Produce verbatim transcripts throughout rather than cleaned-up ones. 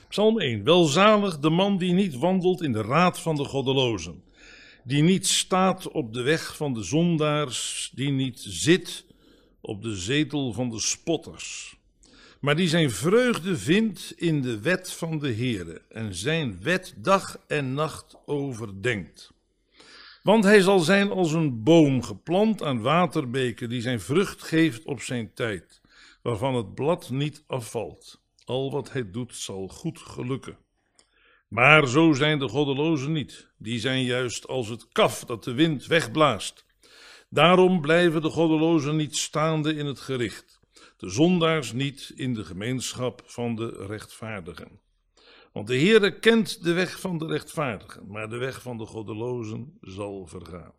Psalm één. Welzalig de man die niet wandelt in de raad van de goddelozen, die niet staat op de weg van de zondaars, die niet zit op de zetel van de spotters, maar die zijn vreugde vindt in de wet van de Heere en zijn wet dag en nacht overdenkt. Want hij zal zijn als een boom geplant aan waterbeken, die zijn vrucht geeft op zijn tijd, waarvan het blad niet afvalt. Al wat hij doet zal goed gelukken. Maar zo zijn de goddelozen niet. Die zijn juist als het kaf dat de wind wegblaast. Daarom blijven de goddelozen niet staande in het gericht, de zondaars niet in de gemeenschap van de rechtvaardigen. Want de Heere kent de weg van de rechtvaardigen, maar de weg van de goddelozen zal vergaan.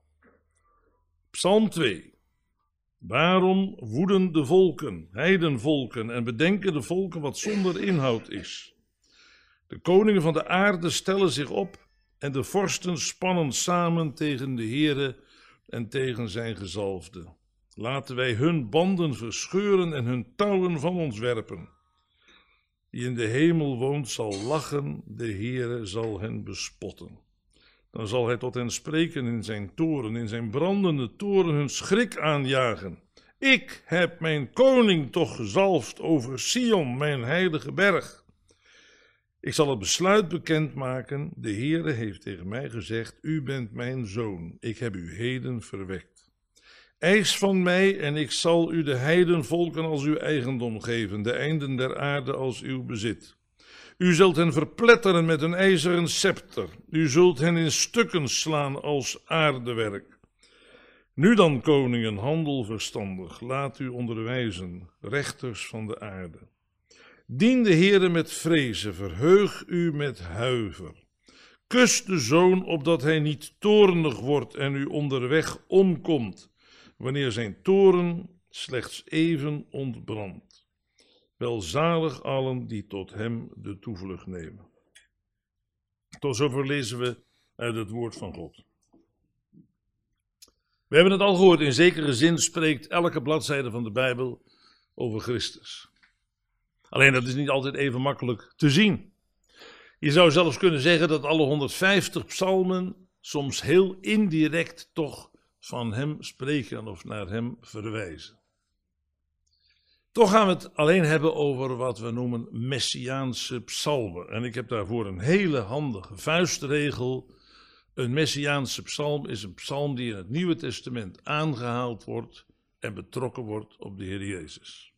Psalm twee. Waarom woeden de volken, heidenvolken, en bedenken de volken wat zonder inhoud is? De koningen van de aarde stellen zich op en de vorsten spannen samen tegen de Heere en tegen zijn gezalfde. Laten wij hun banden verscheuren en hun touwen van ons werpen. Die in de hemel woont zal lachen, de Heere zal hen bespotten. Dan zal hij tot hen spreken in zijn toren, in zijn brandende toren hun schrik aanjagen. Ik heb mijn koning toch gezalfd over Sion, mijn heilige berg. Ik zal het besluit bekendmaken, de Heere heeft tegen mij gezegd, u bent mijn zoon, ik heb u heden verwekt. Eis van mij en ik zal u de heidenvolken als uw eigendom geven, de einden der aarde als uw bezit. U zult hen verpletteren met een ijzeren scepter, u zult hen in stukken slaan als aardewerk. Nu dan, koningen, handel verstandig, laat u onderwijzen, rechters van de aarde. Dien de Heere met vrezen, verheug u met huiver. Kus de zoon, opdat hij niet toornig wordt en u onderweg omkomt, wanneer zijn toorn slechts even ontbrandt. Welzalig allen die tot hem de toevlucht nemen. Tot zover lezen we uit het woord van God. We hebben het al gehoord, in zekere zin spreekt elke bladzijde van de Bijbel over Christus. Alleen dat is niet altijd even makkelijk te zien. Je zou zelfs kunnen zeggen dat alle honderdvijftig psalmen soms heel indirect toch van hem spreken of naar hem verwijzen. Toch gaan we het alleen hebben over wat we noemen messiaanse psalmen. En ik heb daarvoor een hele handige vuistregel. Een messiaanse psalm is een psalm die in het Nieuwe Testament aangehaald wordt en betrokken wordt op de Heer Jezus.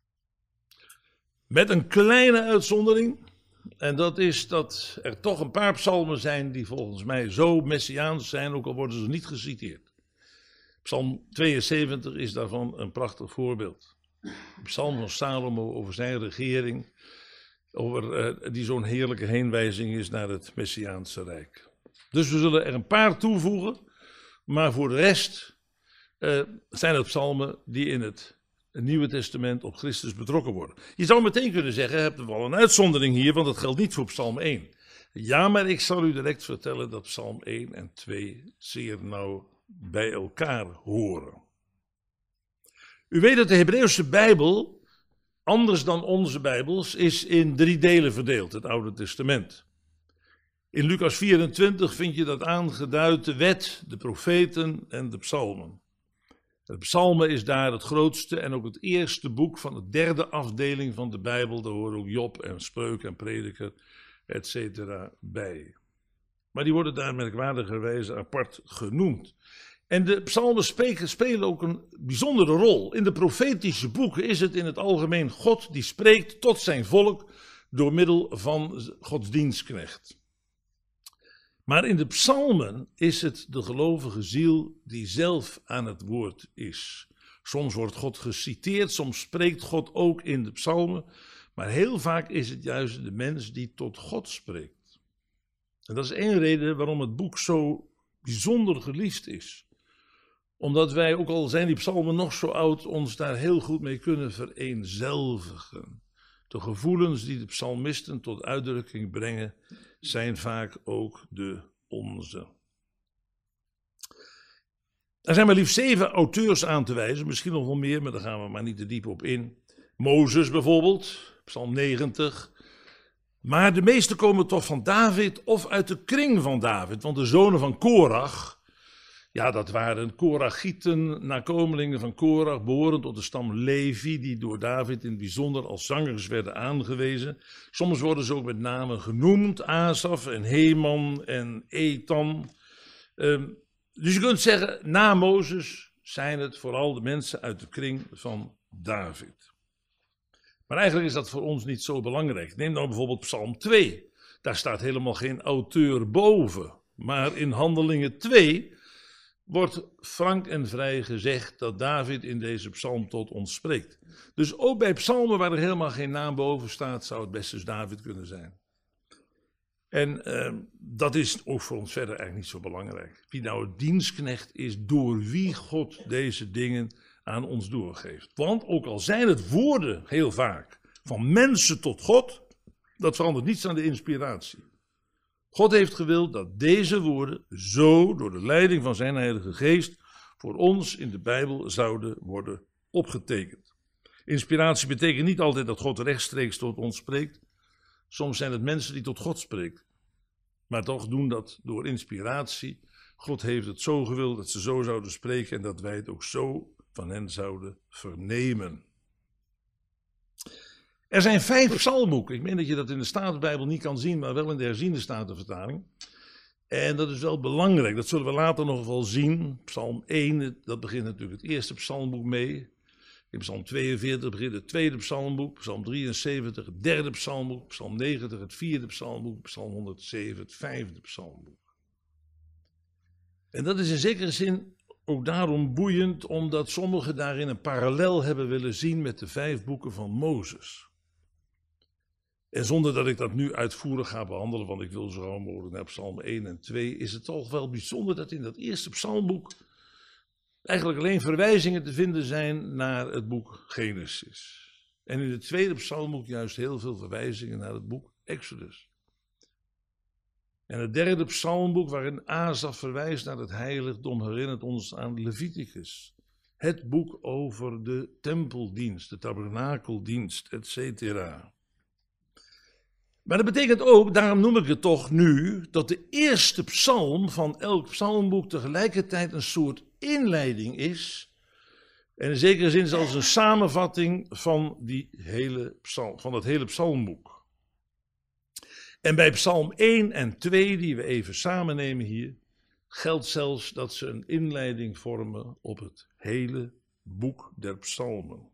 Met een kleine uitzondering, en dat is dat er toch een paar psalmen zijn die volgens mij zo messiaans zijn, ook al worden ze niet geciteerd. Psalm tweeënzeventig is daarvan een prachtig voorbeeld. De psalm van Salomo over zijn regering, over, uh, die zo'n heerlijke heenwijzing is naar het messiaanse rijk. Dus we zullen er een paar toevoegen, maar voor de rest uh, zijn het psalmen die in het Nieuwe Testament op Christus betrokken worden. Je zou meteen kunnen zeggen, heb er wel een uitzondering hier, want dat geldt niet voor psalm één. Ja, maar ik zal u direct vertellen dat psalm één en twee zeer nauw bij elkaar horen. U weet dat de Hebreeuwse Bijbel, anders dan onze Bijbels, is in drie delen verdeeld, het Oude Testament. In Lucas vierentwintig vind je dat aangeduid, de wet, de profeten en de psalmen. De psalmen is daar het grootste en ook het eerste boek van de derde afdeling van de Bijbel. Daar horen ook Job en Spreuken en Prediker, et cetera bij. Maar die worden daar merkwaardigerwijze apart genoemd. En de psalmen spelen ook een bijzondere rol. In de profetische boeken is het in het algemeen God die spreekt tot zijn volk door middel van Gods dienstknecht. Maar in de psalmen is het de gelovige ziel die zelf aan het woord is. Soms wordt God geciteerd, soms spreekt God ook in de psalmen. Maar heel vaak is het juist de mens die tot God spreekt. En dat is één reden waarom het boek zo bijzonder geliefd is. Omdat wij, ook al zijn die psalmen nog zo oud, ons daar heel goed mee kunnen vereenzelvigen. De gevoelens die de psalmisten tot uitdrukking brengen, zijn vaak ook de onze. Er zijn maar liefst zeven auteurs aan te wijzen, misschien nog wel meer, maar daar gaan we maar niet te diep op in. Mozes bijvoorbeeld, psalm negentig. Maar de meeste komen toch van David of uit de kring van David. Want de zonen van Korach, ja, dat waren Korachieten, nakomelingen van Korach, behorend tot de stam Levi, die door David in het bijzonder als zangers werden aangewezen. Soms worden ze ook met name genoemd, Asaf en Heman en Ethan. Um, dus je kunt zeggen, na Mozes zijn het vooral de mensen uit de kring van David. Maar eigenlijk is dat voor ons niet zo belangrijk. Neem nou bijvoorbeeld Psalm twee. Daar staat helemaal geen auteur boven. Maar in Handelingen twee wordt frank en vrij gezegd dat David in deze psalm tot ons spreekt. Dus ook bij psalmen waar er helemaal geen naam boven staat, zou het best eens David kunnen zijn. En uh, dat is ook voor ons verder eigenlijk niet zo belangrijk. Wie nou het dienstknecht is, door wie God deze dingen aan ons doorgeeft. Want ook al zijn het woorden heel vaak van mensen tot God, dat verandert niets aan de inspiratie. God heeft gewild dat deze woorden zo door de leiding van zijn Heilige Geest voor ons in de Bijbel zouden worden opgetekend. Inspiratie betekent niet altijd dat God rechtstreeks tot ons spreekt. Soms zijn het mensen die tot God spreken. Maar toch doen dat door inspiratie. God heeft het zo gewild dat ze zo zouden spreken en dat wij het ook zo van hen zouden vernemen. Er zijn vijf psalmboeken. Ik meen dat je dat in de Statenbijbel niet kan zien, maar wel in de herziende Statenvertaling. En dat is wel belangrijk, dat zullen we later nog wel zien. Psalm één, dat begint natuurlijk het eerste psalmboek mee. In Psalm tweeënveertig begint het tweede psalmboek. Psalm drieënzeventig het derde psalmboek. Psalm negentig het vierde psalmboek. Psalm honderdzeven het vijfde psalmboek. En dat is in zekere zin ook daarom boeiend, omdat sommigen daarin een parallel hebben willen zien met de vijf boeken van Mozes. En zonder dat ik dat nu uitvoerig ga behandelen, want ik wil zo gauw mogelijk naar Psalm één en twee, is het toch wel bijzonder dat in dat eerste psalmboek eigenlijk alleen verwijzingen te vinden zijn naar het boek Genesis. En in het tweede psalmboek juist heel veel verwijzingen naar het boek Exodus. En het derde psalmboek waarin Asaf verwijst naar het heiligdom herinnert ons aan Leviticus. Het boek over de tempeldienst, de tabernakeldienst, et cetera. Maar dat betekent ook, daarom noem ik het toch nu, dat de eerste psalm van elk psalmboek tegelijkertijd een soort inleiding is. En in zekere zin zelfs een samenvatting van, die hele psalm, van dat hele psalmboek. En bij psalm één en twee, die we even samen nemen hier, geldt zelfs dat ze een inleiding vormen op het hele boek der psalmen.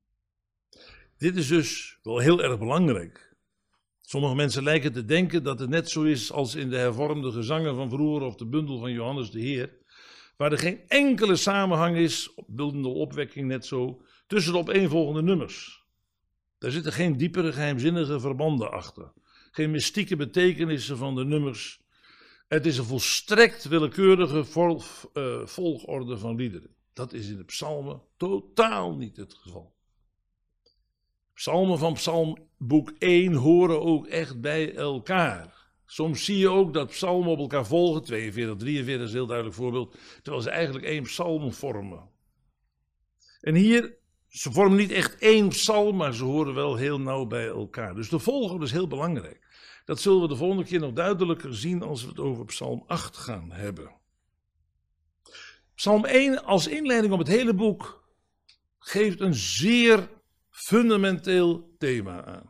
Dit is dus wel heel erg belangrijk. Sommige mensen lijken te denken dat het net zo is als in de hervormde gezangen van vroeger of de bundel van Johannes de Heer, waar er geen enkele samenhang is, beeldende opwekking net zo, tussen de opeenvolgende nummers. Daar zitten geen diepere geheimzinnige verbanden achter. Geen mystieke betekenissen van de nummers. Het is een volstrekt willekeurige vol, uh, volgorde van liederen. Dat is in de psalmen totaal niet het geval. Psalmen van psalmboek één horen ook echt bij elkaar. Soms zie je ook dat psalmen op elkaar volgen, tweeënveertig, drieënveertig is een heel duidelijk voorbeeld, terwijl ze eigenlijk één psalm vormen. En hier, ze vormen niet echt één psalm, maar ze horen wel heel nauw bij elkaar. Dus de volgorde is heel belangrijk. Dat zullen we de volgende keer nog duidelijker zien als we het over psalm acht gaan hebben. Psalm één als inleiding op het hele boek geeft een zeer fundamenteel thema aan.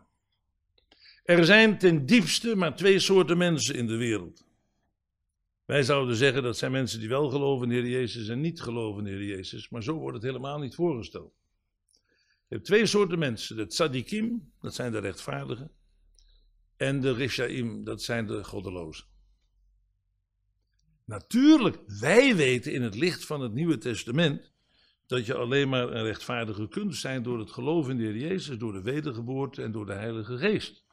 Er zijn ten diepste maar twee soorten mensen in de wereld. Wij zouden zeggen dat zijn mensen die wel geloven in de Heer Jezus en niet geloven in de Heer Jezus, maar zo wordt het helemaal niet voorgesteld. Je hebt twee soorten mensen, de tzadikim, dat zijn de rechtvaardigen, en de rishaim, dat zijn de goddelozen. Natuurlijk, wij weten in het licht van het Nieuwe Testament dat je alleen maar een rechtvaardige kunt zijn door het geloof in de Heer Jezus, door de wedergeboorte en door de Heilige Geest.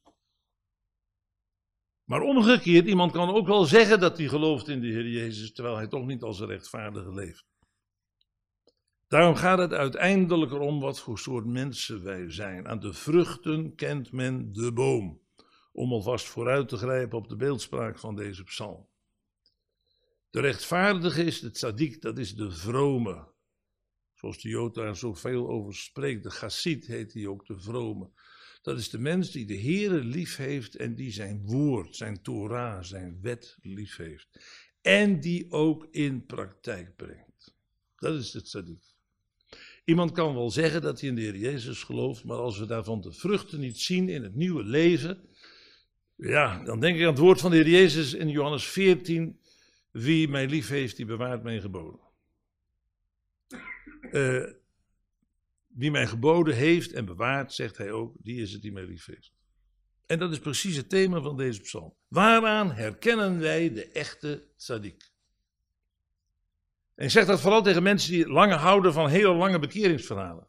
Maar omgekeerd, iemand kan ook wel zeggen dat hij gelooft in de Heer Jezus, terwijl hij toch niet als een rechtvaardige leeft. Daarom gaat het uiteindelijk erom wat voor soort mensen wij zijn. Aan de vruchten kent men de boom. Om alvast vooruit te grijpen op de beeldspraak van deze psalm. De rechtvaardige is de tzaddik, dat is de vrome. Zoals de Jood daar zoveel over spreekt. De chassid heet hij ook, de vrome. Dat is de mens die de Heere lief heeft en die zijn woord, zijn Torah, zijn wet lief heeft. En die ook in praktijk brengt. Dat is het tzaddik. Iemand kan wel zeggen dat hij in de Heer Jezus gelooft, maar als we daarvan de vruchten niet zien in het nieuwe leven, ja, dan denk ik aan het woord van de Heer Jezus in Johannes veertien, wie mij lief heeft, die bewaart mijn geboden. Uh, wie mij geboden heeft en bewaart, zegt hij ook, die is het die mij lief heeft. En dat is precies het thema van deze psalm. Waaraan herkennen wij de echte tzaddik? En ik zeg dat vooral tegen mensen die lang houden van hele lange bekeringsverhalen.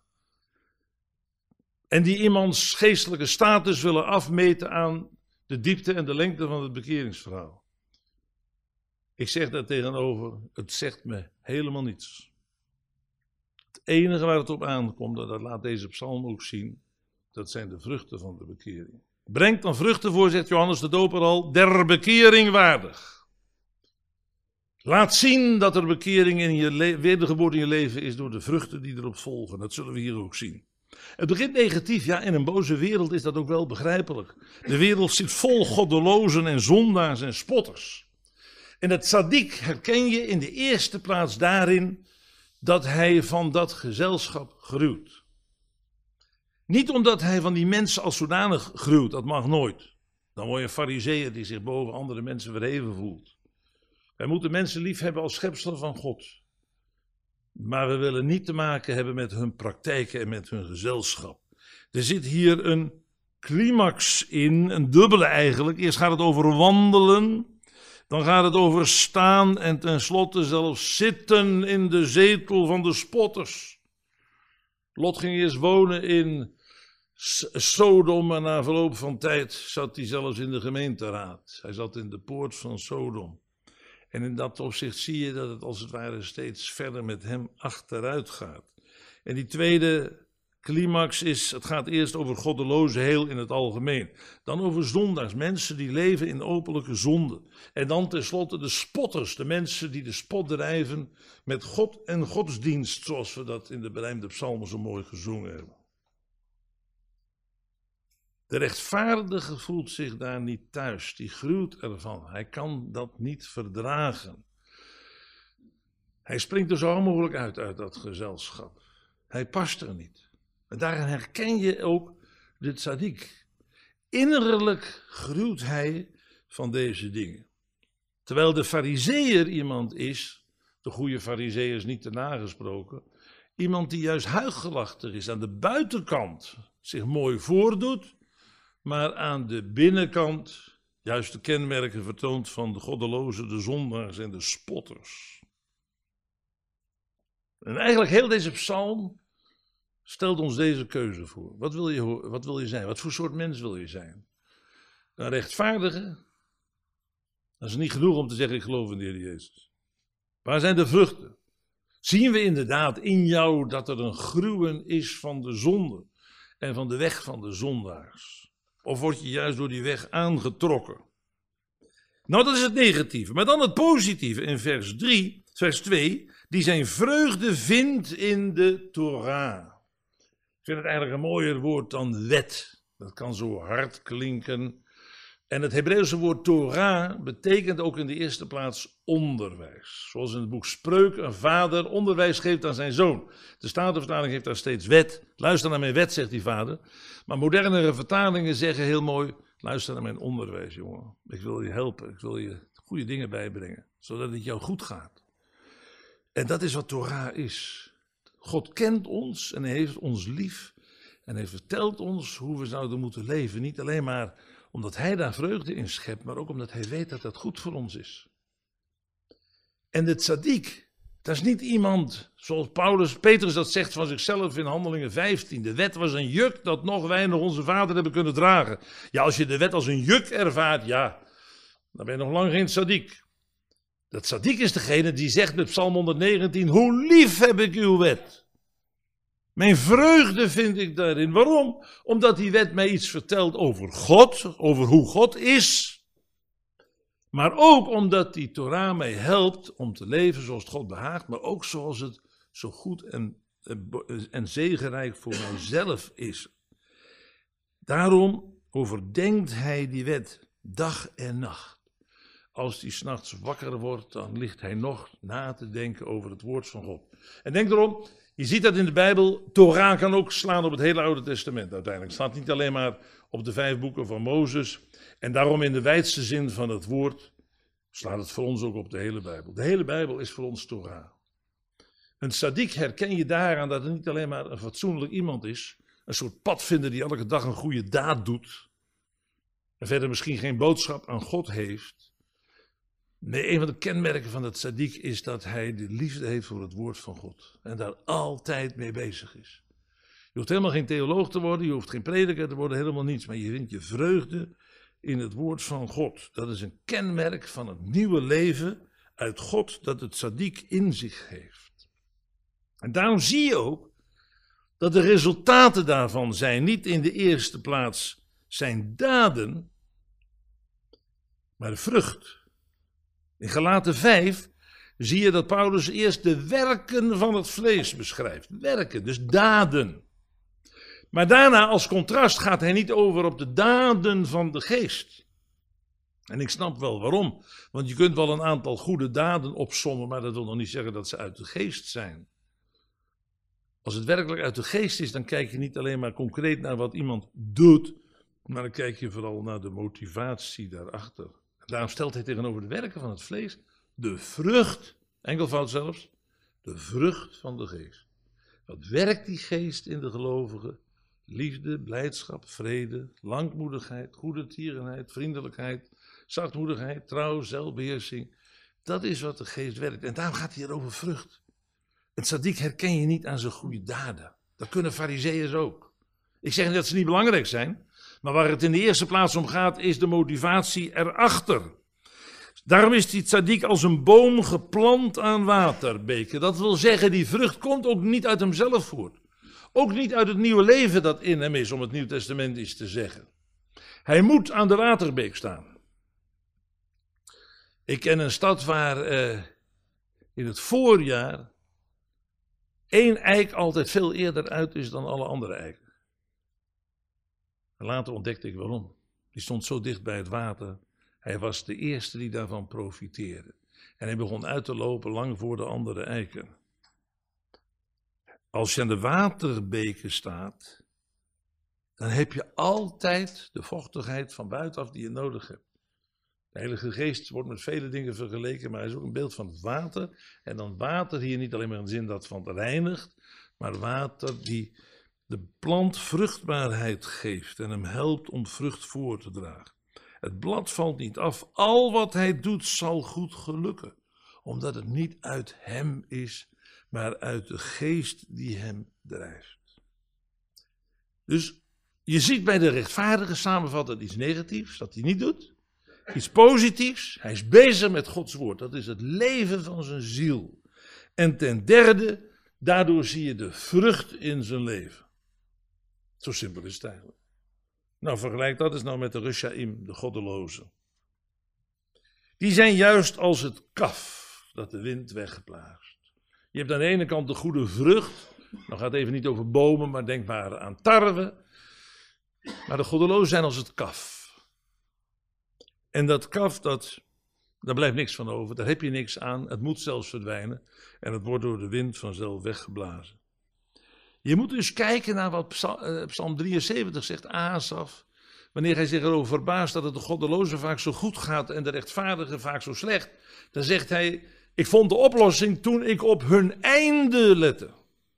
En die iemands geestelijke status willen afmeten aan de diepte en de lengte van het bekeringsverhaal. Ik zeg daar tegenover, het zegt me helemaal niets. Het enige waar het op aankomt, dat laat deze psalm ook zien, dat zijn de vruchten van de bekering. Brengt dan vruchten voor, zegt Johannes de Doper al, der bekering waardig. Laat zien dat er bekering in je le- wedergeboorte in je leven is door de vruchten die erop volgen. Dat zullen we hier ook zien. Het begint negatief, ja, in een boze wereld is dat ook wel begrijpelijk. De wereld zit vol goddelozen en zondaars en spotters. En het tzaddik herken je in de eerste plaats daarin dat hij van dat gezelschap gruwt. Niet omdat hij van die mensen als zodanig gruwt, dat mag nooit. Dan word je een farizeeër die zich boven andere mensen verheven voelt. Wij moeten mensen lief hebben als schepselen van God. Maar we willen niet te maken hebben met hun praktijken en met hun gezelschap. Er zit hier een climax in, een dubbele eigenlijk. Eerst gaat het over wandelen, dan gaat het over staan en tenslotte zelfs zitten in de zetel van de spotters. Lot ging eerst wonen in Sodom en na verloop van tijd zat hij zelfs in de gemeenteraad. Hij zat in de poort van Sodom. En in dat opzicht zie je dat het als het ware steeds verder met hem achteruit gaat. En die tweede climax is, het gaat eerst over goddelozen heel in het algemeen. Dan over zondaars, mensen die leven in openlijke zonde. En dan tenslotte de spotters, de mensen die de spot drijven met God en godsdienst, zoals we dat in de berijmde psalmen zo mooi gezongen hebben. De rechtvaardige voelt zich daar niet thuis, die gruwt ervan. Hij kan dat niet verdragen. Hij springt er zo mogelijk uit, uit dat gezelschap. Hij past er niet. En daarin herken je ook de tzaddik. Innerlijk gruwt hij van deze dingen. Terwijl de farizeeër iemand is, de goede farizeeër is niet te nagesproken, iemand die juist huichelachtig is, aan de buitenkant zich mooi voordoet, maar aan de binnenkant juist de kenmerken vertoont van de goddelozen, de zondaars en de spotters. En eigenlijk heel deze psalm stelt ons deze keuze voor. Wat wil je, wat wil je zijn? Wat voor soort mens wil je zijn? Een rechtvaardige? Dat is niet genoeg om te zeggen ik geloof in de Heer Jezus. Waar zijn de vruchten? Zien we inderdaad in jou dat er een gruwen is van de zonde en van de weg van de zondaars? Of word je juist door die weg aangetrokken? Nou, dat is het negatieve. Maar dan het positieve in vers drie, vers twee. Die zijn vreugde vindt in de Torah. Ik vind het eigenlijk een mooier woord dan wet. Dat kan zo hard klinken. En het Hebreeuwse woord Torah betekent ook in de eerste plaats onderwijs. Zoals in het boek Spreuken een vader onderwijs geeft aan zijn zoon. De Statenvertaling heeft daar steeds wet. Luister naar mijn wet, zegt die vader. Maar modernere vertalingen zeggen heel mooi, luister naar mijn onderwijs, jongen. Ik wil je helpen, ik wil je goede dingen bijbrengen, zodat het jou goed gaat. En dat is wat Torah is. God kent ons en hij heeft ons lief. En hij vertelt ons hoe we zouden moeten leven. Niet alleen maar omdat hij daar vreugde in schept, maar ook omdat hij weet dat dat goed voor ons is. En de tzaddik, dat is niet iemand zoals Paulus, Petrus dat zegt van zichzelf in Handelingen vijftien. De wet was een juk dat nog wij nog onze vader hebben kunnen dragen. Ja, als je de wet als een juk ervaart, ja, dan ben je nog lang geen tzaddik. Dat tzaddik is degene die zegt met Psalm honderdnegentien, hoe lief heb ik uw wet. Mijn vreugde vind ik daarin. Waarom? Omdat die wet mij iets vertelt over God, over hoe God is. Maar ook omdat die Torah mij helpt om te leven zoals het God behaagt, maar ook zoals het zo goed en, en zegenrijk voor mijzelf is. Daarom overdenkt hij die wet dag en nacht. Als hij 's nachts wakker wordt, dan ligt hij nog na te denken over het woord van God. En denk erom, je ziet dat in de Bijbel, Torah kan ook slaan op het hele Oude Testament uiteindelijk. Het staat niet alleen maar op de vijf boeken van Mozes. En daarom in de wijdste zin van het woord slaat het voor ons ook op de hele Bijbel. De hele Bijbel is voor ons Torah. Een tzaddik herken je daaraan dat het niet alleen maar een fatsoenlijk iemand is. Een soort padvinder die elke dag een goede daad doet. En verder misschien geen boodschap aan God heeft. Nee, een van de kenmerken van het tzaddik is dat hij de liefde heeft voor het woord van God. En daar altijd mee bezig is. Je hoeft helemaal geen theoloog te worden, je hoeft geen prediker te worden, helemaal niets. Maar je vindt je vreugde in het woord van God. Dat is een kenmerk van het nieuwe leven uit God dat het tzaddik in zich heeft. En daarom zie je ook dat de resultaten daarvan zijn niet in de eerste plaats zijn daden, maar de vrucht. In Galaten vijf zie je dat Paulus eerst de werken van het vlees beschrijft. Werken, dus daden. Maar daarna als contrast gaat hij niet over op de daden van de geest. En ik snap wel waarom. Want je kunt wel een aantal goede daden opsommen, maar dat wil nog niet zeggen dat ze uit de geest zijn. Als het werkelijk uit de geest is, dan kijk je niet alleen maar concreet naar wat iemand doet, maar dan kijk je vooral naar de motivatie daarachter. Daarom stelt hij tegenover de werken van het vlees de vrucht, enkelvoud zelfs, de vrucht van de geest. Wat werkt die geest in de gelovigen? Liefde, blijdschap, vrede, langmoedigheid, goede tierenheid, vriendelijkheid, zachtmoedigheid, trouw, zelfbeheersing. Dat is wat de geest werkt. En daarom gaat hij hier over vrucht. Het tzaddik herken je niet aan zijn goede daden. Dat kunnen farizeeërs ook. Ik zeg niet dat ze niet belangrijk zijn. Maar waar het in de eerste plaats om gaat, is de motivatie erachter. Daarom is die tzaddik als een boom geplant aan waterbeken. Dat wil zeggen, die vrucht komt ook niet uit hemzelf voort. Ook niet uit het nieuwe leven dat in hem is, om het Nieuw Testament is te zeggen. Hij moet aan de waterbeek staan. Ik ken een stad waar eh, in het voorjaar één eik altijd veel eerder uit is dan alle andere eiken. Later ontdekte ik waarom. Die stond zo dicht bij het water. Hij was de eerste die daarvan profiteerde. En hij begon uit te lopen lang voor de andere eiken. Als je aan de waterbeken staat, dan heb je altijd de vochtigheid van buitenaf die je nodig hebt. De Heilige Geest wordt met vele dingen vergeleken, maar hij is ook een beeld van het water. En dan water hier niet alleen maar in de zin dat van reinigt, maar water die de plant vruchtbaarheid geeft en hem helpt om vrucht voor te dragen. Het blad valt niet af, al wat hij doet zal goed gelukken, omdat het niet uit hem is, maar uit de geest die hem drijft. Dus je ziet bij de rechtvaardige samenvatten iets negatiefs, dat hij niet doet. Iets positiefs, hij is bezig met Gods woord, dat is het leven van zijn ziel. En ten derde, daardoor zie je de vrucht in zijn leven. Zo simpel is het eigenlijk. Nou, vergelijk dat eens nou met de Reshaim, de goddelozen. Die zijn juist als het kaf dat de wind weggeblaast. Je hebt aan de ene kant de goede vrucht. Nou gaat het even niet over bomen, maar denk maar aan tarwe. Maar de goddelozen zijn als het kaf. En dat kaf, dat, daar blijft niks van over. Daar heb je niks aan. Het moet zelfs verdwijnen. En het wordt door de wind vanzelf weggeblazen. Je moet dus kijken naar wat Psalm drieënzeventig zegt, Asaf. Wanneer hij zich erover verbaast dat het de goddelozen vaak zo goed gaat en de rechtvaardigen vaak zo slecht. Dan zegt hij, ik vond de oplossing toen ik op hun einde lette.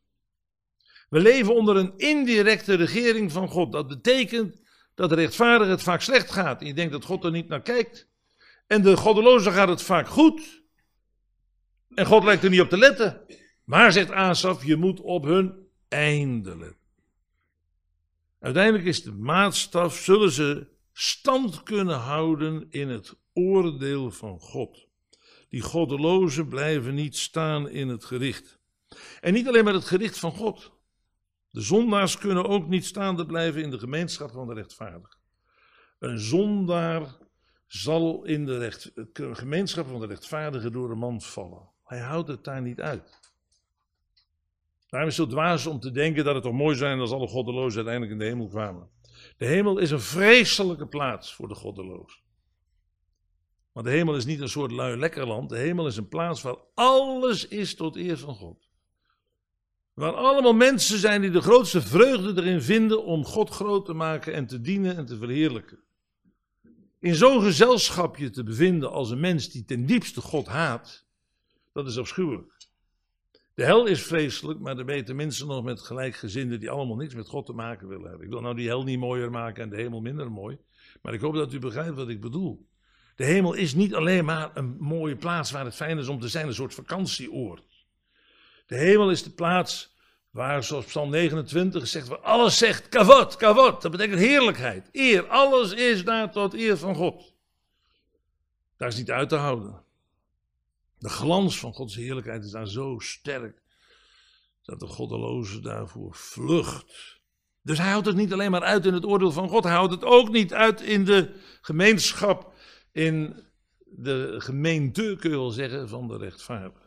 We leven onder een indirecte regering van God. Dat betekent dat de rechtvaardige het vaak slecht gaat. En je denkt dat God er niet naar kijkt. En de goddelozen gaat het vaak goed. En God lijkt er niet op te letten. Maar, zegt Asaf, je moet op hun einde letten. Uiteindelijk is de maatstaf, zullen ze stand kunnen houden in het oordeel van God. Die goddelozen blijven niet staan in het gericht. En niet alleen maar het gericht van God. De zondaars kunnen ook niet staande blijven in de gemeenschap van de rechtvaardigen. Een zondaar zal in de recht, gemeenschap van de rechtvaardigen door de mand vallen. Hij houdt het daar niet uit. Daarom is het zo dwaas om te denken dat het toch mooi zou zijn als alle goddelozen uiteindelijk in de hemel kwamen. De hemel is een vreselijke plaats voor de goddelozen. Want de hemel is niet een soort lui lekkerland. De hemel is een plaats waar alles is tot eer van God. Waar allemaal mensen zijn die de grootste vreugde erin vinden om God groot te maken en te dienen en te verheerlijken. In zo'n gezelschap je te bevinden als een mens die ten diepste God haat, dat is afschuwelijk. De hel is vreselijk, maar dan ben je tenminste nog met gelijkgezinden die allemaal niks met God te maken willen hebben. Ik wil nou die hel niet mooier maken en de hemel minder mooi, maar ik hoop dat u begrijpt wat ik bedoel. De hemel is niet alleen maar een mooie plaats waar het fijn is om te zijn, een soort vakantieoord. De hemel is de plaats waar, zoals Psalm negenentwintig zegt, waar alles zegt, kavod, kavod, dat betekent heerlijkheid, eer, alles is daar tot eer van God. Daar is niet uit te houden. De glans van Gods heerlijkheid is daar zo sterk, dat de goddeloze daarvoor vlucht. Dus hij houdt het niet alleen maar uit in het oordeel van God, hij houdt het ook niet uit in de gemeenschap, in de gemeente, kun je wel zeggen, van de rechtvaardigen.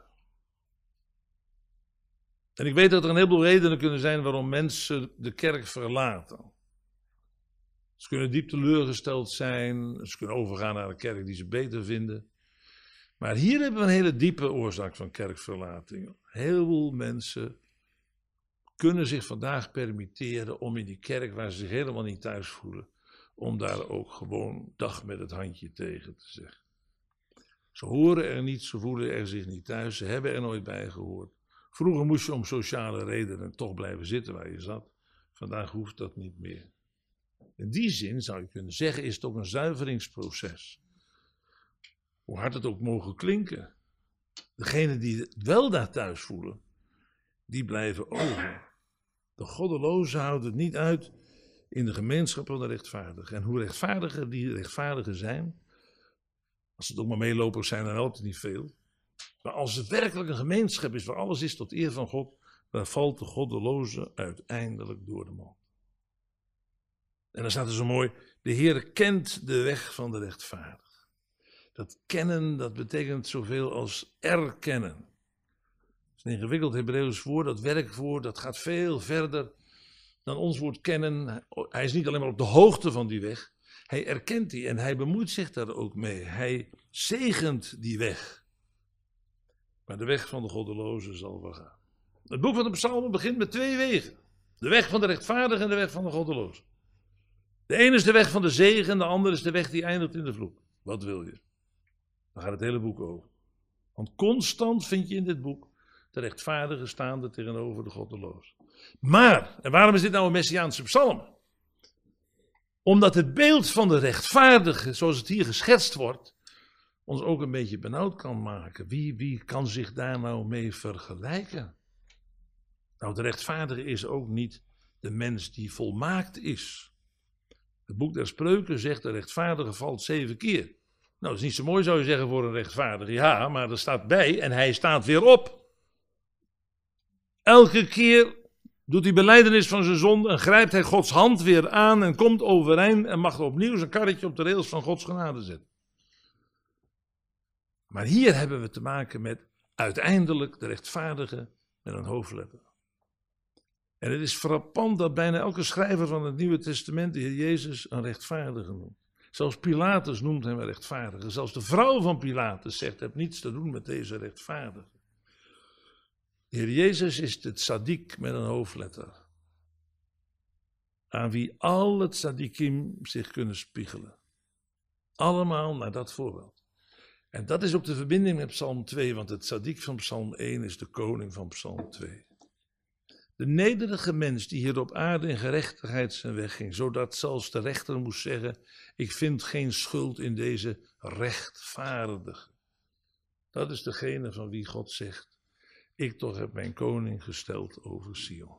En ik weet dat er een heleboel redenen kunnen zijn waarom mensen de kerk verlaten. Ze kunnen diep teleurgesteld zijn, ze kunnen overgaan naar een kerk die ze beter vinden. Maar hier hebben we een hele diepe oorzaak van kerkverlating. Heel veel mensen kunnen zich vandaag permitteren om in die kerk waar ze zich helemaal niet thuis voelen, om daar ook gewoon dag met het handje tegen te zeggen. Ze horen er niet, ze voelen er zich niet thuis, ze hebben er nooit bij gehoord. Vroeger moest je om sociale redenen toch blijven zitten waar je zat. Vandaag hoeft dat niet meer. In die zin zou je kunnen zeggen, is het ook een zuiveringsproces. Hoe hard het ook mogen klinken. Degenen die het wel daar thuis voelen, die blijven over. De goddelozen houden het niet uit in de gemeenschap van de rechtvaardigen. En hoe rechtvaardiger die rechtvaardigen zijn, als het ook maar meelopers zijn, dan helpt het niet veel. Maar als het werkelijk een gemeenschap is waar alles is tot eer van God, dan valt de goddeloze uiteindelijk door de mand. En dan staat er zo mooi, de Heer kent de weg van de rechtvaardigen. Dat kennen, dat betekent zoveel als erkennen. Dat is een ingewikkeld Hebreeuws woord, dat werkwoord, dat gaat veel verder dan ons woord kennen. Hij is niet alleen maar op de hoogte van die weg, hij erkent die en hij bemoeit zich daar ook mee. Hij zegent die weg. Maar de weg van de goddeloze zal vergaan. Het boek van de Psalmen begint met twee wegen. De weg van de rechtvaardige en de weg van de goddeloze. De ene is de weg van de zegen, de andere is de weg die eindigt in de vloek. Wat wil je? Daar gaat het hele boek over. Want constant vind je in dit boek de rechtvaardige staande tegenover de goddeloze. Maar, en waarom is dit nou een Messiaanse psalm? Omdat het beeld van de rechtvaardige, zoals het hier geschetst wordt, ons ook een beetje benauwd kan maken. Wie, wie kan zich daar nou mee vergelijken? Nou, de rechtvaardige is ook niet de mens die volmaakt is. Het boek der Spreuken zegt de rechtvaardige valt zeven keer. Nou, dat is niet zo mooi zou je zeggen voor een rechtvaardige. Ja, maar er staat bij en hij staat weer op. Elke keer doet hij belijdenis van zijn zonde en grijpt hij Gods hand weer aan en komt overeind en mag opnieuw zijn karretje op de rails van Gods genade zetten. Maar hier hebben we te maken met uiteindelijk de rechtvaardige met een hoofdletter. En het is frappant dat bijna elke schrijver van het Nieuwe Testament de Heer Jezus een rechtvaardige noemt. Zelfs Pilatus noemt hem een rechtvaardige. Zelfs de vrouw van Pilatus zegt, heb niets te doen met deze rechtvaardige. De Heer Jezus is de tzaddik met een hoofdletter. Aan wie al het tzaddikim zich kunnen spiegelen. Allemaal naar dat voorbeeld. En dat is ook de verbinding met Psalm twee, want het tzaddik van Psalm één is de koning van Psalm twee. De nederige mens die hier op aarde in gerechtigheid zijn weg ging, zodat zelfs de rechter moest zeggen, ik vind geen schuld in deze rechtvaardige. Dat is degene van wie God zegt, ik toch heb mijn koning gesteld over Sion.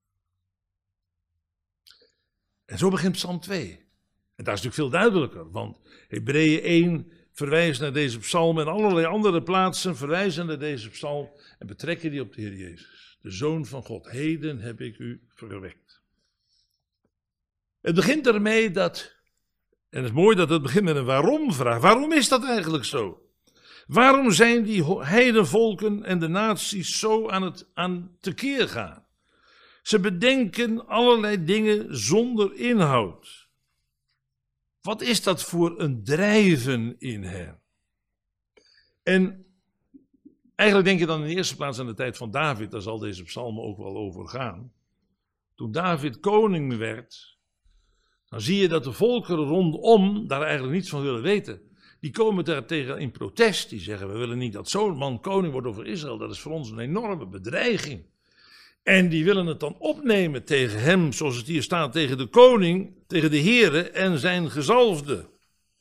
En zo begint Psalm twee. En dat is natuurlijk veel duidelijker, want Hebreeën één verwijst naar deze psalm en allerlei andere plaatsen verwijzen naar deze psalm en betrekken die op de Heer Jezus, de Zoon van God. Heden heb ik u verwekt. Het begint ermee dat, en het is mooi dat het begint met een waarom-vraag. Waarom is dat eigenlijk zo? Waarom zijn die heidenvolken en de naties zo aan het aan tekeer gaan? Ze bedenken allerlei dingen zonder inhoud. Wat is dat voor een drijven in hen? En eigenlijk denk je dan in de eerste plaats aan de tijd van David, daar zal deze psalm ook wel over gaan. Toen David koning werd, dan zie je dat de volkeren rondom daar eigenlijk niets van willen weten. Die komen daar tegen in protest, die zeggen we willen niet dat zo'n man koning wordt over Israël, dat is voor ons een enorme bedreiging. En die willen het dan opnemen tegen hem, zoals het hier staat, tegen de koning, tegen de Here en zijn gezalfde.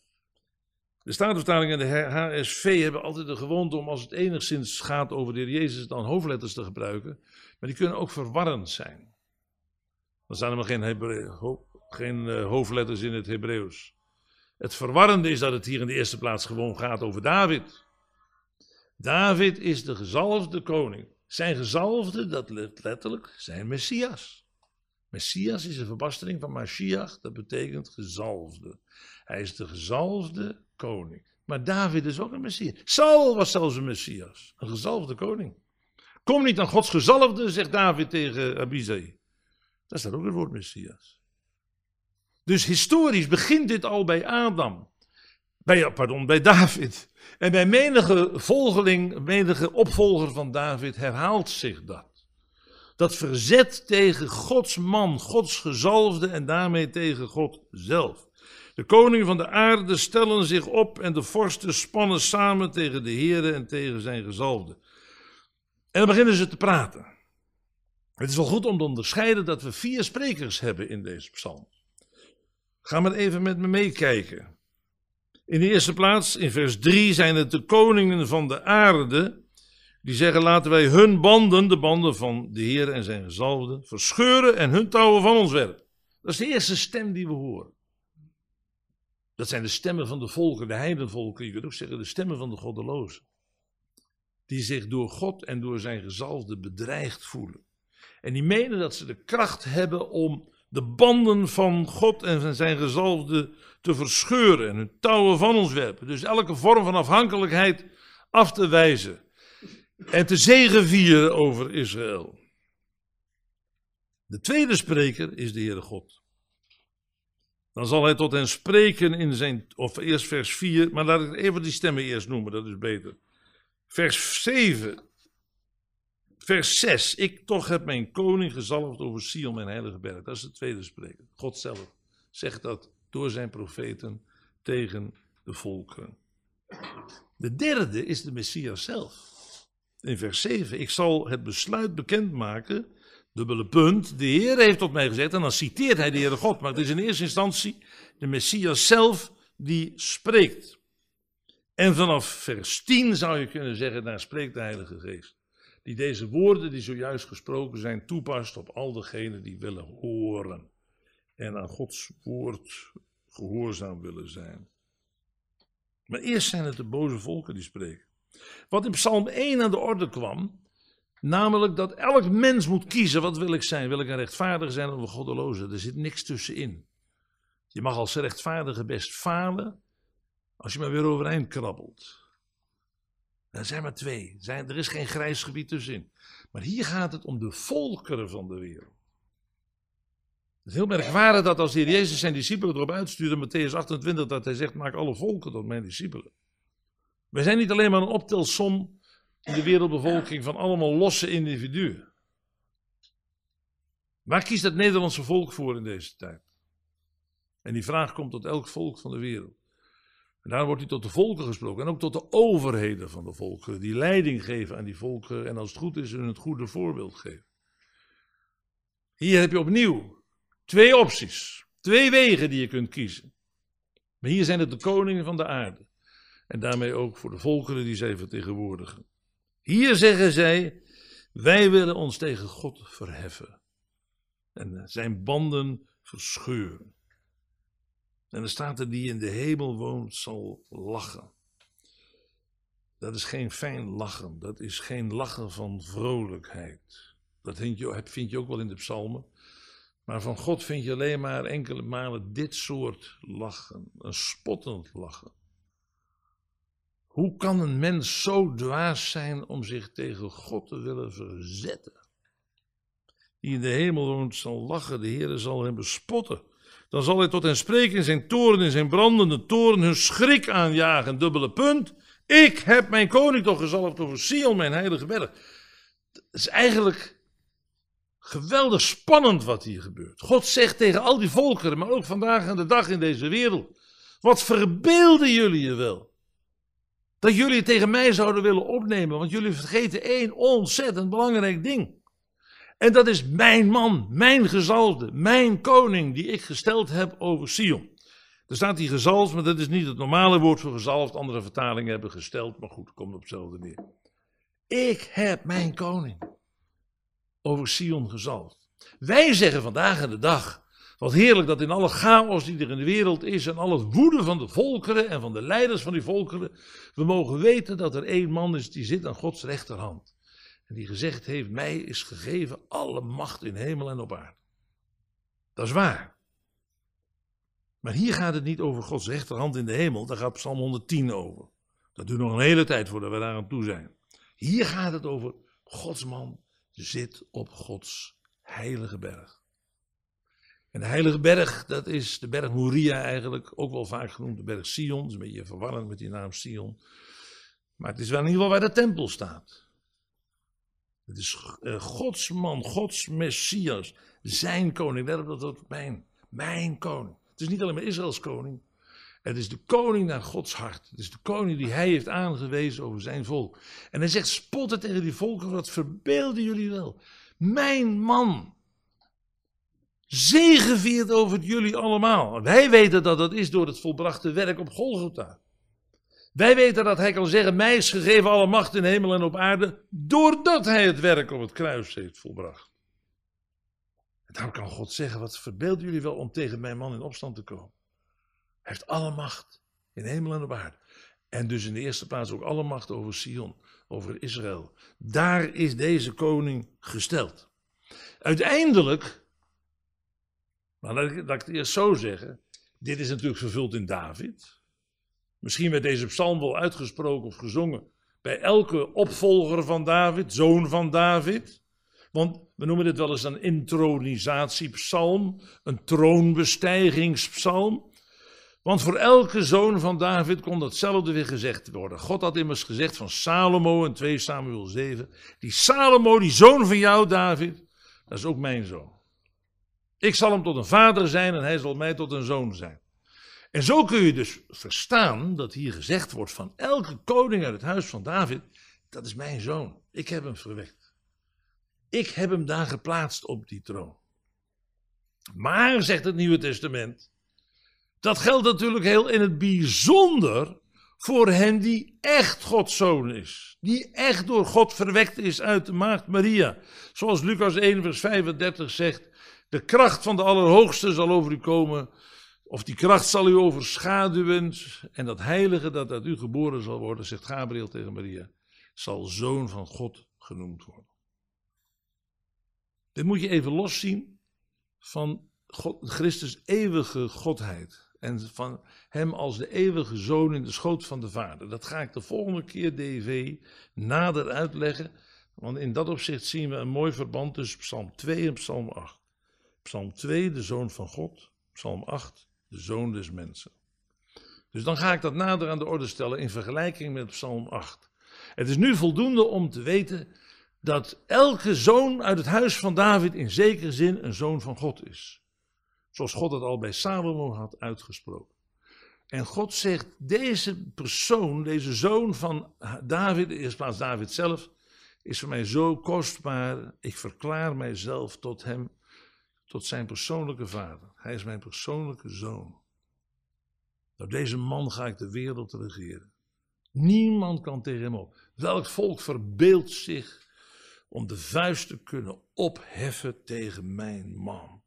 De Statenvertaling en de H S V hebben altijd de gewoonte om als het enigszins gaat over de Heer Jezus dan hoofdletters te gebruiken. Maar die kunnen ook verwarrend zijn. Dan staan er maar geen, Hebre- ho- geen uh, hoofdletters in het Hebreeuws. Het verwarrende is dat het hier in de eerste plaats gewoon gaat over David. David is de gezalfde koning. Zijn gezalfde, dat letterlijk, zijn Messias. Messias is een verbastering van Mashiach, dat betekent gezalfde. Hij is de gezalfde koning. Maar David is ook een Messias. Saul was zelfs een Messias, een gezalfde koning. Kom niet aan Gods gezalfde, zegt David tegen Abisai. Daar staat ook het woord Messias. Dus historisch begint dit al bij Adam. Bij, pardon, bij David. En bij menige volgeling, menige opvolger van David herhaalt zich dat. Dat verzet tegen Gods man, Gods gezalfde en daarmee tegen God zelf. De koningen van de aarde stellen zich op en de vorsten spannen samen tegen de Heere en tegen zijn gezalfde. En dan beginnen ze te praten. Het is wel goed om te onderscheiden dat we vier sprekers hebben in deze psalm. Ga maar even met me meekijken. In de eerste plaats, in vers drie, zijn het de koningen van de aarde, die zeggen laten wij hun banden, de banden van de Heer en zijn gezalfde, verscheuren en hun touwen van ons werpen. Dat is de eerste stem die we horen. Dat zijn de stemmen van de volken, de heidenvolken, je kunt ook zeggen de stemmen van de goddelozen. Die zich door God en door zijn gezalfde bedreigd voelen. En die menen dat ze de kracht hebben om de banden van God en zijn gezalfde te verscheuren en hun touwen van ons werpen. Dus elke vorm van afhankelijkheid af te wijzen en te zegevieren over Israël. De tweede spreker is de Heere God. Dan zal hij tot hen spreken in zijn, of eerst vers vier, maar laat ik even die stemmen eerst noemen, dat is beter. Vers zeven, vers zes, ik toch heb mijn koning gezalfd over Sion, mijn heilige berg. Dat is de tweede spreker. God zelf zegt dat door zijn profeten tegen de volken. De derde is de Messias zelf. In vers zeven, ik zal het besluit bekendmaken, dubbele punt, de Heer heeft tot mij gezegd, en dan citeert hij de Heere God, maar het is in eerste instantie de Messias zelf die spreekt. En vanaf vers tien zou je kunnen zeggen, daar spreekt de Heilige Geest. Die deze woorden die zojuist gesproken zijn toepast op al degenen die willen horen. En aan Gods woord gehoorzaam willen zijn. Maar eerst zijn het de boze volken die spreken. Wat in Psalm één aan de orde kwam, namelijk dat elk mens moet kiezen, wat wil ik zijn? Wil ik een rechtvaardige zijn of een goddeloze? Er zit niks tussenin. Je mag als rechtvaardige best falen, als je maar weer overeind krabbelt. Er zijn maar twee, er is geen grijs gebied tussenin. Maar hier gaat het om de volkeren van de wereld. Het is heel merkwaardig dat als de Heer Jezus zijn discipelen erop uitstuurde, Matthäus achtentwintig, dat hij zegt, maak alle volken tot mijn discipelen. Wij zijn niet alleen maar een optelsom in de wereldbevolking van allemaal losse individuen. Waar kiest het Nederlandse volk voor in deze tijd? En die vraag komt tot elk volk van de wereld. En daar wordt hij tot de volken gesproken en ook tot de overheden van de volken, die leiding geven aan die volken en als het goed is hun het goede voorbeeld geven. Hier heb je opnieuw twee opties, twee wegen die je kunt kiezen. Maar hier zijn het de koningen van de aarde en daarmee ook voor de volkeren die zij vertegenwoordigen. Hier zeggen zij, wij willen ons tegen God verheffen en zijn banden verscheuren. En er staat er, die in de hemel woont, zal lachen. Dat is geen fijn lachen, dat is geen lachen van vrolijkheid. Dat vind je, vind je ook wel in de psalmen. Maar van God vind je alleen maar enkele malen dit soort lachen, een spottend lachen. Hoe kan een mens zo dwaas zijn om zich tegen God te willen verzetten? die in de hemel woont, zal lachen, de Heere zal hem bespotten. Dan zal hij tot hen spreken in zijn toren, in zijn brandende toren, hun schrik aanjagen. Dubbele punt. Ik heb mijn koning toch gezalfd over Sion, mijn heilige berg. Het is eigenlijk geweldig spannend wat hier gebeurt. God zegt tegen al die volkeren, maar ook vandaag aan de dag in deze wereld. Wat verbeelden jullie je wel? Dat jullie het tegen mij zouden willen opnemen, want jullie vergeten één ontzettend belangrijk ding. En dat is mijn man, mijn gezalfde, mijn koning die ik gesteld heb over Sion. Er staat hier gezalfd, maar dat is niet het normale woord voor gezalfd. Andere vertalingen hebben gesteld, maar goed, het komt op hetzelfde neer. Ik heb mijn koning over Sion gezalfd. Wij zeggen vandaag aan de dag, wat heerlijk dat in alle chaos die er in de wereld is en al het woede van de volkeren en van de leiders van die volkeren, we mogen weten dat er één man is die zit aan Gods rechterhand. En die gezegd heeft, mij is gegeven alle macht in hemel en op aarde. Dat is waar. Maar hier gaat het niet over Gods rechterhand in de hemel, daar gaat Psalm honderdtien over. Dat duurt nog een hele tijd voordat we daar aan toe zijn. Hier gaat het over Gods man zit op Gods heilige berg. En de heilige berg, dat is de berg Moria eigenlijk, ook wel vaak genoemd de berg Sion. Dat is een beetje verwarrend met die naam Sion. Maar het is wel in ieder geval waar de tempel staat. Het is uh, Gods man, Gods Messias, zijn koning. Let op dat het mijn, mijn koning. Het is niet alleen maar Israëls koning. Het is de koning naar Gods hart. Het is de koning die hij heeft aangewezen over zijn volk. En hij zegt, spotten tegen die volken, wat verbeelden jullie wel. Mijn man zegeviert over jullie allemaal. Wij weten dat dat is door het volbrachte werk op Golgotha. Wij weten dat hij kan zeggen, mij is gegeven alle macht in hemel en op aarde, doordat hij het werk op het kruis heeft volbracht. En daarom kan God zeggen, wat verbeelden jullie wel om tegen mijn man in opstand te komen. Hij heeft alle macht in hemel en op aarde. En dus in de eerste plaats ook alle macht over Sion, over Israël. Daar is deze koning gesteld. Uiteindelijk, maar laat ik, laat ik het eerst zo zeggen, dit is natuurlijk vervuld in David. Misschien werd deze psalm wel uitgesproken of gezongen bij elke opvolger van David, zoon van David. Want we noemen dit wel eens een intronisatiepsalm, een troonbestijgingspsalm. Want voor elke zoon van David kon datzelfde weer gezegd worden. God had immers gezegd van Salomo in twee Samuel zeven, die Salomo, die zoon van jou David, dat is ook mijn zoon. Ik zal hem tot een vader zijn en hij zal mij tot een zoon zijn. En zo kun je dus verstaan dat hier gezegd wordt van elke koning uit het huis van David, dat is mijn zoon. Ik heb hem verwekt. Ik heb hem daar geplaatst op die troon. Maar, zegt het Nieuwe Testament, dat geldt natuurlijk heel in het bijzonder voor hen die echt Gods zoon is. Die echt door God verwekt is uit de maagd Maria. Zoals Lucas één vers vijfendertig zegt, de kracht van de Allerhoogste zal over u komen. Of die kracht zal u overschaduwen en dat heilige dat uit u geboren zal worden, zegt Gabriel tegen Maria, zal zoon van God genoemd worden. Dit moet je even loszien van God, Christus' eeuwige godheid en van hem als de eeuwige zoon in de schoot van de Vader. Dat ga ik de volgende keer, D V, nader uitleggen, want in dat opzicht zien we een mooi verband tussen Psalm twee en Psalm acht. Psalm twee, de zoon van God, Psalm acht, de zoon des mensen. Dus dan ga ik dat nader aan de orde stellen in vergelijking met Psalm acht. Het is nu voldoende om te weten dat elke zoon uit het huis van David in zekere zin een zoon van God is. Zoals God het al bij Salomo had uitgesproken. En God zegt, deze persoon, deze zoon van David, in de eerste plaats David zelf, is voor mij zo kostbaar. Ik verklaar mijzelf tot hem, tot zijn persoonlijke vader. Hij is mijn persoonlijke zoon. Door deze man ga ik de wereld regeren. Niemand kan tegen hem op. Welk volk verbeeldt zich om de vuist te kunnen opheffen tegen mijn man?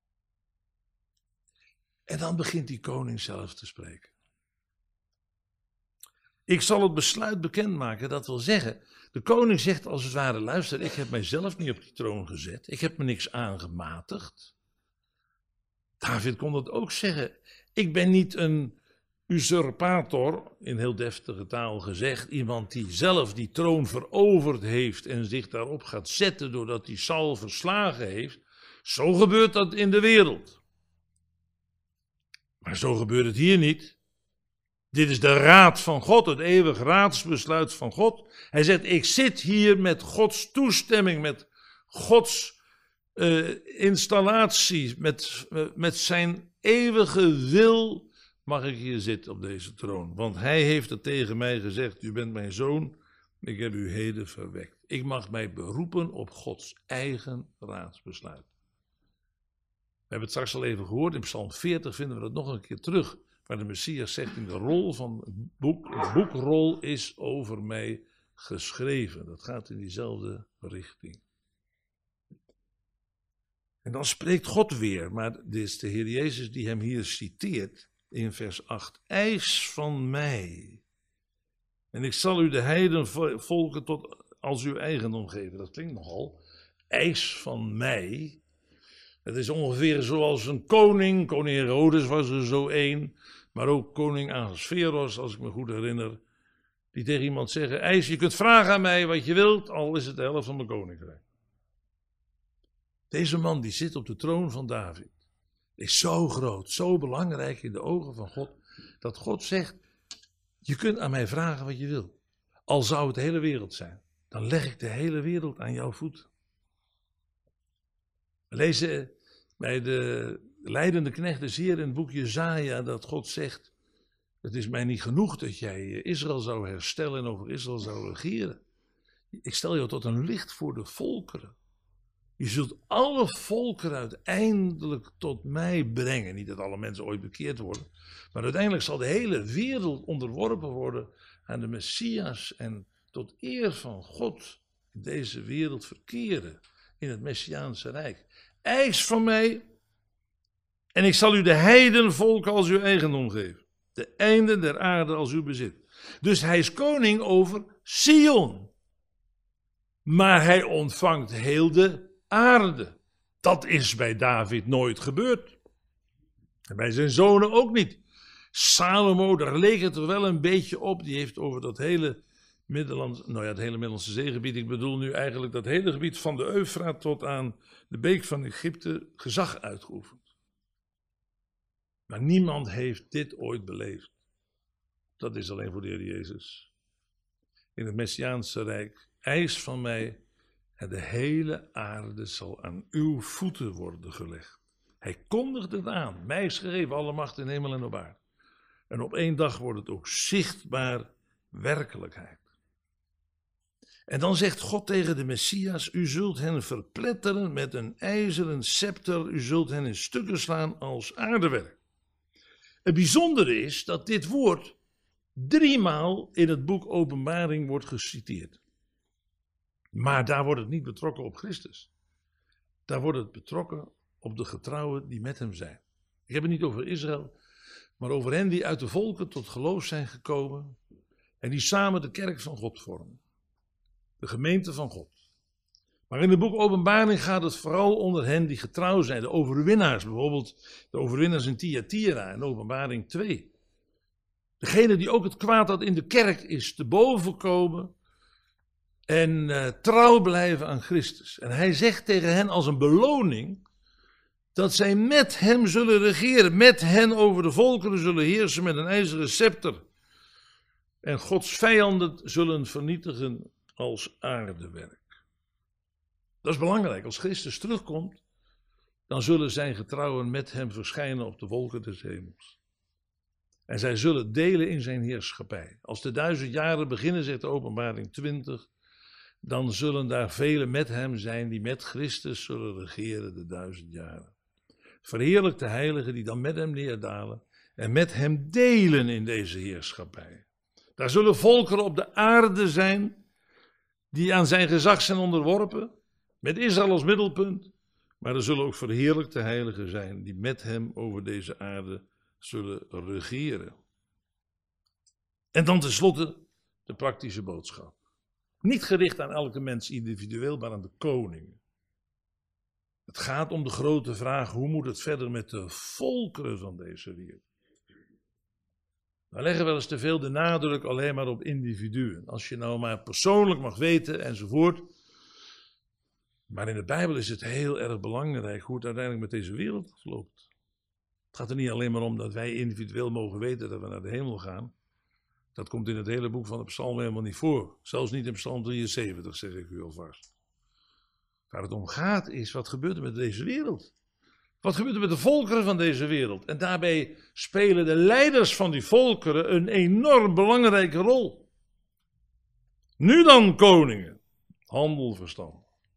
En dan begint die koning zelf te spreken. Ik zal het besluit bekendmaken, dat wil zeggen, de koning zegt als het ware, luister, ik heb mijzelf niet op die troon gezet, ik heb me niks aangematigd. David kon dat ook zeggen, ik ben niet een usurpator, in heel deftige taal gezegd, iemand die zelf die troon veroverd heeft en zich daarop gaat zetten doordat hij Saul verslagen heeft, zo gebeurt dat in de wereld. Maar zo gebeurt het hier niet. Dit is de raad van God, het eeuwig raadsbesluit van God. Hij zegt, ik zit hier met Gods toestemming, met Gods uh, installatie, met, uh, met zijn eeuwige wil mag ik hier zitten op deze troon. Want hij heeft het tegen mij gezegd, u bent mijn zoon, ik heb u heden verwekt. Ik mag mij beroepen op Gods eigen raadsbesluit. We hebben het straks al even gehoord, in Psalm veertig vinden we dat nog een keer terug. Waar de Messias zegt, in de rol van het boek, de boekrol is over mij geschreven. Dat gaat in diezelfde richting. En dan spreekt God weer, maar dit is de Heer Jezus die hem hier citeert in vers acht. Eis van mij. En ik zal u de heidenvolken tot als uw eigendom geven. Dat klinkt nogal. Eis van mij. Het is ongeveer zoals een koning, koning Herodes was er zo één, maar ook koning Ahasveros, als ik me goed herinner, die tegen iemand zeggen, eis, je kunt vragen aan mij wat je wilt, al is het de helft van mijn koninkrijk. Deze man die zit op de troon van David, is zo groot, zo belangrijk in de ogen van God, dat God zegt, je kunt aan mij vragen wat je wilt, al zou het de hele wereld zijn, dan leg ik de hele wereld aan jouw voeten. We lezen bij de leidende knechten zeer in het boek Jesaja dat God zegt, het is mij niet genoeg dat jij Israël zou herstellen en over Israël zou regeren. Ik stel jou tot een licht voor de volkeren. Je zult alle volkeren uiteindelijk tot mij brengen. Niet dat alle mensen ooit bekeerd worden, maar uiteindelijk zal de hele wereld onderworpen worden aan de Messias en tot eer van God in deze wereld verkeren in het Messiaanse Rijk. Eis van mij en ik zal u de heidenvolken als uw eigendom geven. De einden der aarde als uw bezit. Dus hij is koning over Sion. Maar hij ontvangt heel de aarde. Dat is bij David nooit gebeurd. En bij zijn zonen ook niet. Salomo, daar leek het er wel een beetje op. Die heeft over dat hele Middelland, nou ja, het hele Middellandse zeegebied. Ik bedoel nu eigenlijk dat hele gebied van de Eufraat tot aan de beek van Egypte gezag uitgeoefend. Maar niemand heeft dit ooit beleefd. Dat is alleen voor de Heer Jezus. In het Messiaanse Rijk, eis van mij, en de hele aarde zal aan uw voeten worden gelegd. Hij kondigt het aan. Mij is gegeven alle macht in hemel en op aarde. En op één dag wordt het ook zichtbaar werkelijkheid. En dan zegt God tegen de Messias, u zult hen verpletteren met een ijzeren scepter, u zult hen in stukken slaan als aardewerk. Het bijzondere is dat dit woord driemaal in het boek Openbaring wordt geciteerd. Maar daar wordt het niet betrokken op Christus. Daar wordt het betrokken op de getrouwen die met hem zijn. Ik heb het niet over Israël, maar over hen die uit de volken tot geloof zijn gekomen en die samen de kerk van God vormen. De gemeente van God. Maar in het boek Openbaring gaat het vooral onder hen die getrouw zijn. De overwinnaars, bijvoorbeeld de overwinnaars in Thyatira in Openbaring twee. Degene die ook het kwaad dat in de kerk is te boven komen en uh, trouw blijven aan Christus. En hij zegt tegen hen als een beloning dat zij met hem zullen regeren. Met hen over de volkeren zullen heersen met een ijzeren scepter. En Gods vijanden zullen vernietigen als aardewerk. Dat is belangrijk. Als Christus terugkomt, dan zullen zijn getrouwen met hem verschijnen op de wolken des hemels. En zij zullen delen in zijn heerschappij. Als de duizend jaren beginnen, zegt de Openbaring twintig, dan zullen daar velen met hem zijn die met Christus zullen regeren de duizend jaren. Verheerlijk de heiligen die dan met hem neerdalen en met hem delen in deze heerschappij. Daar zullen volkeren op de aarde zijn die aan zijn gezag zijn onderworpen, met Israël als middelpunt. Maar er zullen ook verheerlijkte heiligen zijn die met hem over deze aarde zullen regeren. En dan tenslotte de praktische boodschap. Niet gericht aan elke mens individueel, maar aan de koningen. Het gaat om de grote vraag, hoe moet het verder met de volkeren van deze wereld? We leggen wel eens te veel de nadruk alleen maar op individuen. Als je nou maar persoonlijk mag weten enzovoort. Maar in de Bijbel is het heel erg belangrijk hoe het uiteindelijk met deze wereld loopt. Het gaat er niet alleen maar om dat wij individueel mogen weten dat we naar de hemel gaan. Dat komt in het hele boek van de Psalmen helemaal niet voor. Zelfs niet in Psalm drieënzeventig, zeg ik u alvast. Waar het om gaat is, wat gebeurt er met deze wereld? Wat gebeurt er met de volkeren van deze wereld? En daarbij spelen de leiders van die volkeren een enorm belangrijke rol. Nu dan, koningen, handel verstand.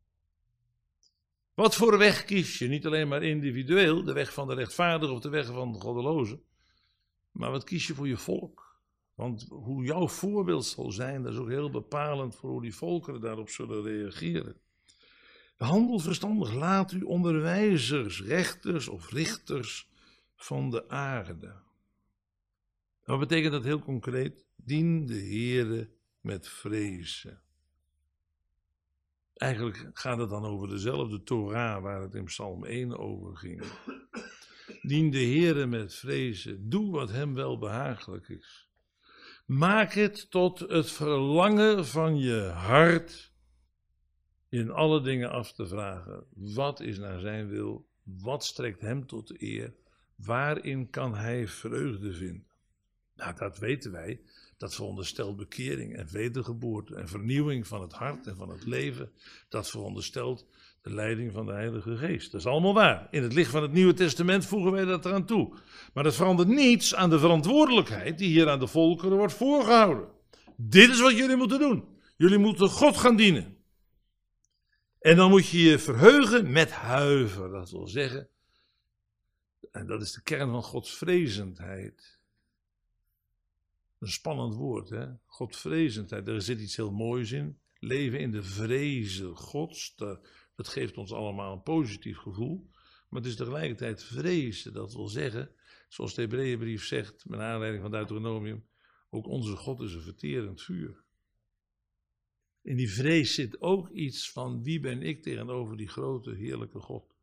Wat voor weg kies je? Niet alleen maar individueel, de weg van de rechtvaardige of de weg van de goddeloze. Maar wat kies je voor je volk? Want hoe jouw voorbeeld zal zijn, dat is ook heel bepalend voor hoe die volkeren daarop zullen reageren. Handel verstandig, laat u onderwijzers, rechters of richters van de aarde. Wat betekent dat heel concreet? Dien de Heere met vrezen. Eigenlijk gaat het dan over dezelfde Torah waar het in Psalm één over ging. Dien de Heere met vrezen, doe wat hem wel behagelijk is. Maak het tot het verlangen van je hart in alle dingen af te vragen. Wat is naar zijn wil? Wat strekt hem tot de eer? Waarin kan hij vreugde vinden? Nou, dat weten wij. Dat veronderstelt bekering en wedergeboorte en vernieuwing van het hart en van het leven. Dat veronderstelt de leiding van de Heilige Geest. Dat is allemaal waar. In het licht van het Nieuwe Testament voegen wij dat eraan toe. Maar dat verandert niets aan de verantwoordelijkheid die hier aan de volkeren wordt voorgehouden. Dit is wat jullie moeten doen. Jullie moeten God gaan dienen. En dan moet je je verheugen met huiver. Dat wil zeggen, en dat is de kern van Godsvrezendheid. Een spannend woord, hè? Godvrezendheid, daar zit iets heel moois in. Leven in de vrezen Gods, dat geeft ons allemaal een positief gevoel. Maar het is tegelijkertijd vrezen, dat wil zeggen, zoals de Hebreeënbrief zegt, met aanleiding van Deuteronomium, ook onze God is een verterend vuur. In die vrees zit ook iets van, wie ben ik tegenover die grote, heerlijke God?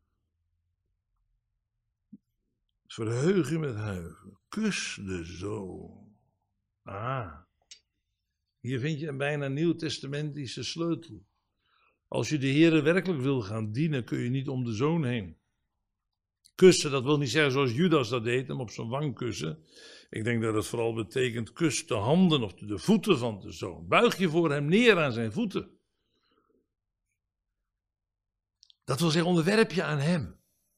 Verheug u met huiver, kus de zoon. Ah, hier vind je een bijna nieuwtestamentische sleutel. Als je de Heere werkelijk wil gaan dienen, kun je niet om de zoon heen. Kussen, dat wil niet zeggen zoals Judas dat deed, hem op zijn wang kussen. Ik denk dat het vooral betekent, kus de handen of de voeten van de zoon. Buig je voor hem neer aan zijn voeten. Dat wil zeggen, onderwerp je aan hem.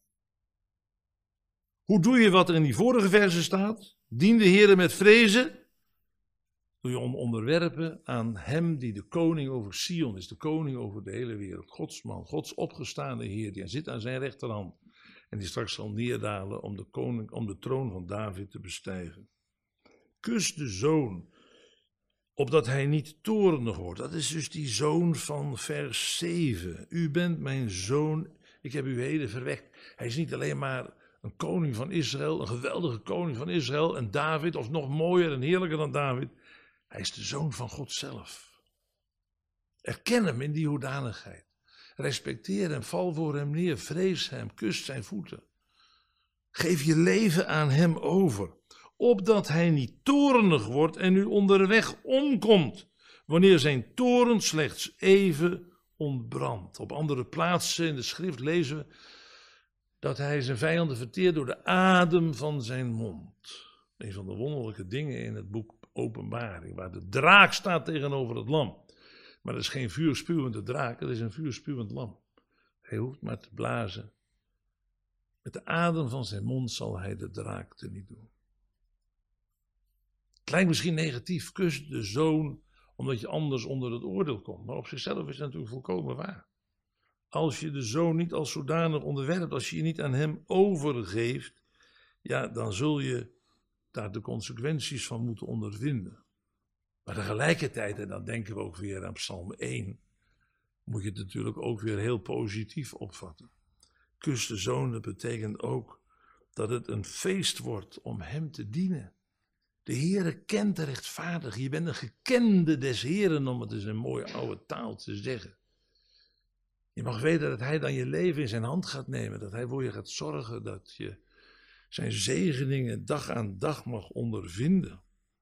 Hoe doe je wat er in die vorige verse staat? Dien de Heere met vrezen. Doe je om onderwerpen aan hem die de koning over Sion is, de koning over de hele wereld. Gods man, Gods opgestaande Heer, die zit aan zijn rechterhand. En die straks zal neerdalen om de, koning, om de troon van David te bestijgen. Kus de zoon, opdat hij niet toornig wordt. Dat is dus die zoon van vers zeven. U bent mijn zoon, ik heb u heden verwekt. Hij is niet alleen maar een koning van Israël, een geweldige koning van Israël, en David, of nog mooier en heerlijker dan David. Hij is de zoon van God zelf. Erken hem in die hoedanigheid. Respecteer hem, val voor hem neer, vrees hem, kus zijn voeten. Geef je leven aan hem over, opdat hij niet toornig wordt en u onderweg omkomt, wanneer zijn toorn slechts even ontbrandt. Op andere plaatsen in de schrift lezen we dat hij zijn vijanden verteert door de adem van zijn mond. Een van de wonderlijke dingen in het boek Openbaring, waar de draak staat tegenover het lam. Maar dat is geen vuurspuwende draak, het is een vuurspuwend lam. Hij hoeft maar te blazen. Met de adem van zijn mond zal hij de draak teniet doen. Het lijkt misschien negatief, kus de zoon, omdat je anders onder het oordeel komt. Maar op zichzelf is het natuurlijk volkomen waar. Als je de zoon niet als zodanig onderwerpt, als je je niet aan hem overgeeft, ja, dan zul je daar de consequenties van moeten ondervinden. Maar tegelijkertijd, en dan denken we ook weer aan Psalm één, moet je het natuurlijk ook weer heel positief opvatten. Kus de zoon, dat betekent ook dat het een feest wordt om hem te dienen. De Heere kent de rechtvaardige. Je bent een gekende des Heeren, om het eens een mooie oude taal te zeggen. Je mag weten dat hij dan je leven in zijn hand gaat nemen, dat hij voor je gaat zorgen, dat je zijn zegeningen dag aan dag mag ondervinden.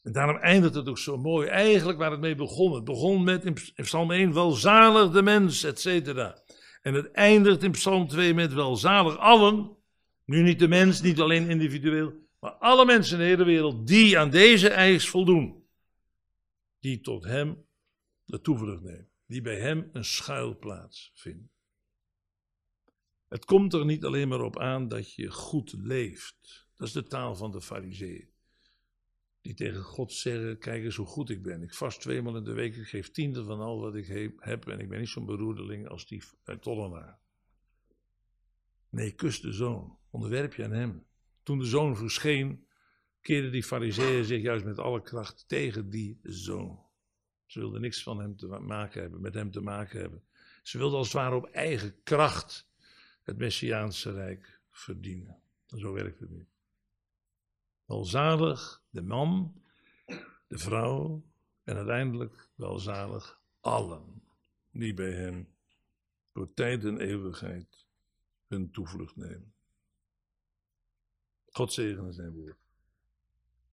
En daarom eindigt het ook zo mooi. Eigenlijk waar het mee begon. Het begon met in Psalm één, welzalig de mens, et cetera. En het eindigt in Psalm twee met welzalig allen. Nu niet de mens, niet alleen individueel, maar alle mensen in de hele wereld die aan deze eis voldoen. Die tot hem de toevlucht nemen. Die bij hem een schuilplaats vinden. Het komt er niet alleen maar op aan dat je goed leeft. Dat is de taal van de Farizeeën. Die tegen God zeggen, kijk eens hoe goed ik ben. Ik vast tweemaal in de week, ik geef tiende van al wat ik heb. En ik ben niet zo'n beroerdeling als die tollenaar. Nee, kus de zoon. Onderwerp je aan hem. Toen de zoon verscheen, keerden die Farizeeën zich juist met alle kracht tegen die zoon. Ze wilden niks van hem te maken hebben, met hem te maken hebben. Ze wilden als het ware op eigen kracht het Messiaanse Rijk verdienen. En zo werkt het niet. Welzalig de man, de vrouw en uiteindelijk welzalig allen die bij hem door tijd en eeuwigheid hun toevlucht nemen. God zegene zijn woord.